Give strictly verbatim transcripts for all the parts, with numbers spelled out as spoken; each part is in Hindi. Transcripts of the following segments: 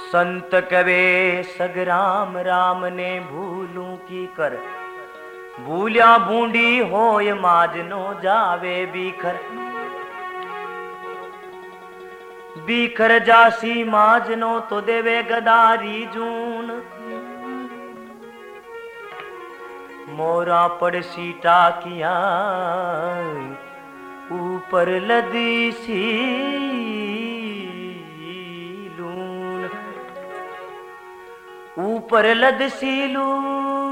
संत कवे सग राम राम ने भूलूं की कर, भूलिया बूंदी होय माजनो जावे बीखर। बीखर जासी माजनो तो देवे गदारी जून, मोरा पड़सी टाकिया ऊपर लदी सी लून, ऊपर लद सी लून।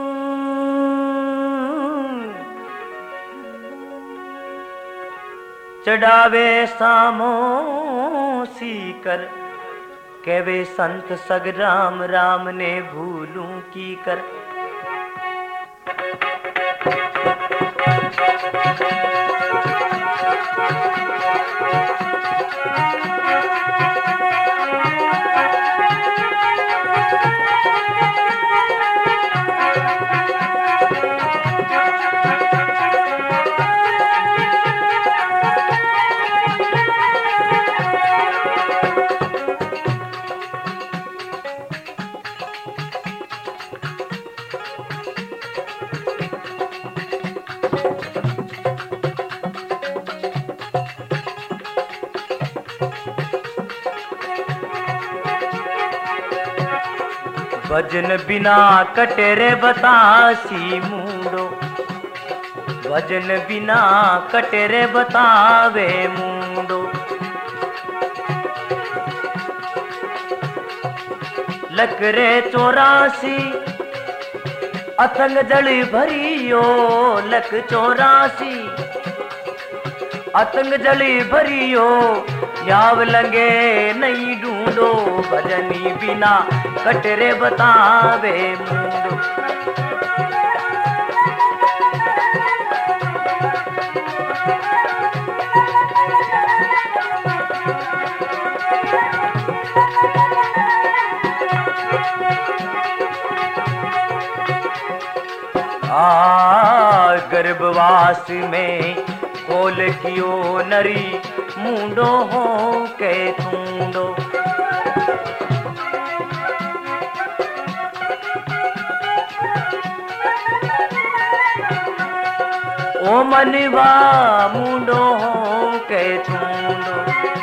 चढ़ावे सामो सीकर, कहवे संत सग राम राम ने भूलूं की कर। भजन बिना कटेरे बतासी मूडो, भजन बिना कटेरे बतावे मूडो। लकरे चौरासी अथंग जड़ी भरियो, लक चौरासी अतंग जली भरियो, याव लंगे नहीं ढूंढो। भजनी बिना कटरे बतावे मूंडो। आ गर्भवास में खोल कियो नरी, मूंडो हो के तूंडो। ओ मनवा मूंडो हो के तूंडो।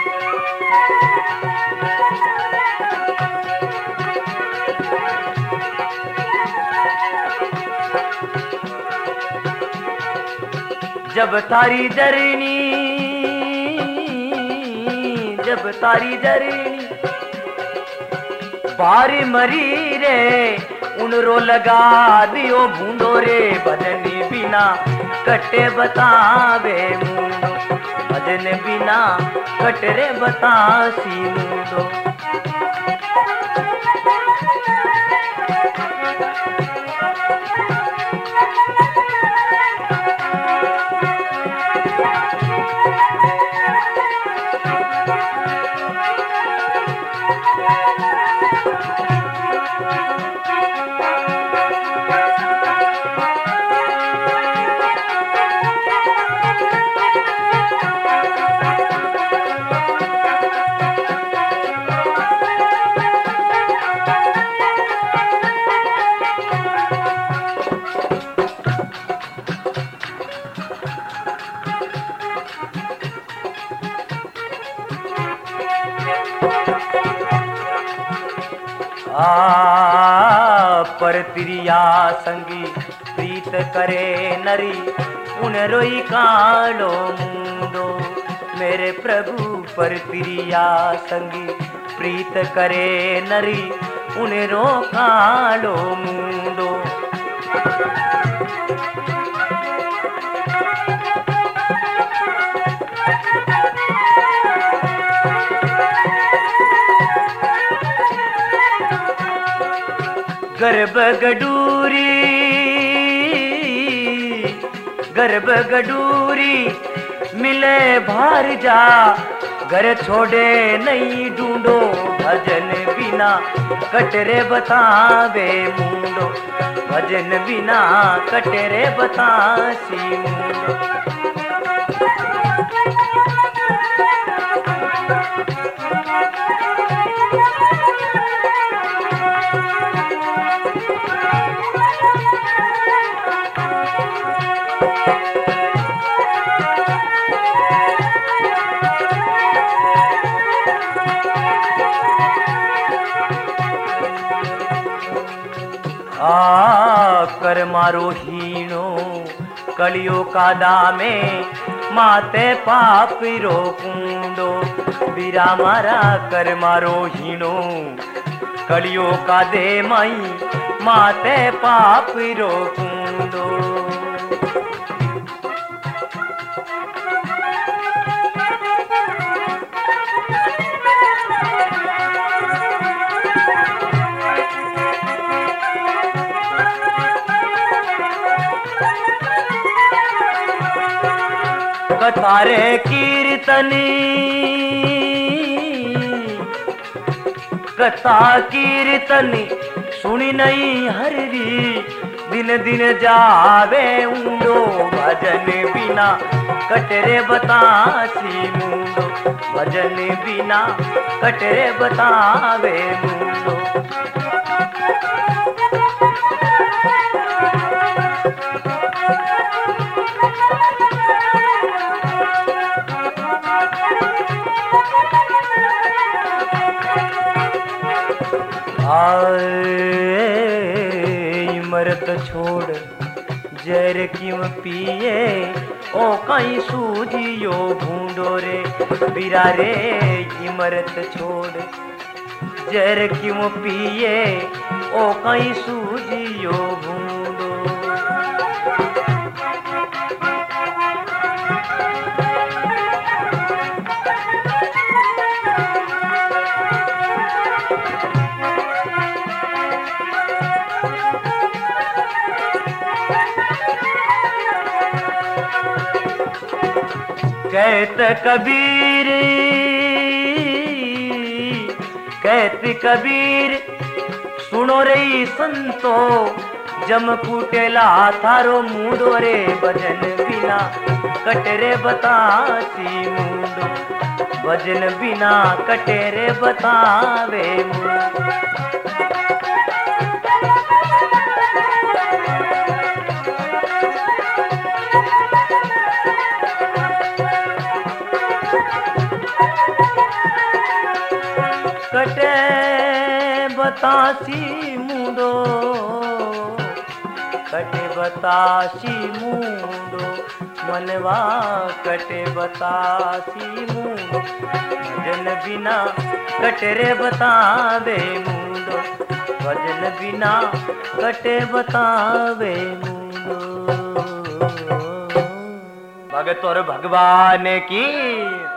जब तारी जरनी, जब तारी जरनी बारी मरी रे, उनरो लगा दियो भूंडो रे। भजनी बिना कटे बतावे मूंडो, भजन बिना कटरे बतासी मूंडो। आ पर तिरिया संगी प्रीत करे नरी, उन रोई कालो मूंडो। मेरे प्रभु पर तिरिया संगी प्रीत करे नरी, उन रो कालो मूंडो। गर्भ गडूरी, गर्भ गडूरी मिले भार जा, घर छोड़े नहीं ढूंढो। भजन बिना कटरे बतावे मूंडो, भजन बिना कटरे बतासी मूंडो। आ कर मारो हीणो कलियो कादा में माते पाप रो कुंडो बीरा मारा कर मारो हीणो कलियो कादे माई माते पाप रो कुंडो। कथारे कीर्तनी कथा कीर्तनी सुनी नहीं हररी दिन दिन जावे ऊंडो भजन बिना कटरे बतासी मुंडो भजन बिना कटरे बतावे मुंडो। इमरत छोड़ जर क्यों पिए ओ कहीं सूझियो भूंडो रे बीरा रे इमरत छोड़ जर क्यों पिए ओ कहीं सूझियो भूंडो। कहत कबीर कहत कबीर सुनो रे संतो जम कुटेला थारो मुंडो रे भजन बिना कटरे बतासी मुंडो भजन बिना कटरे बतावे मुंडो। कटे बतासी मुंडो कटे बतासी मुंडो मनवा कटे बतासी मुंडो भजन बिना कटरे बतावे मुंडो भजन बिना कटे बतावे मुंडो। भगत और भगवान की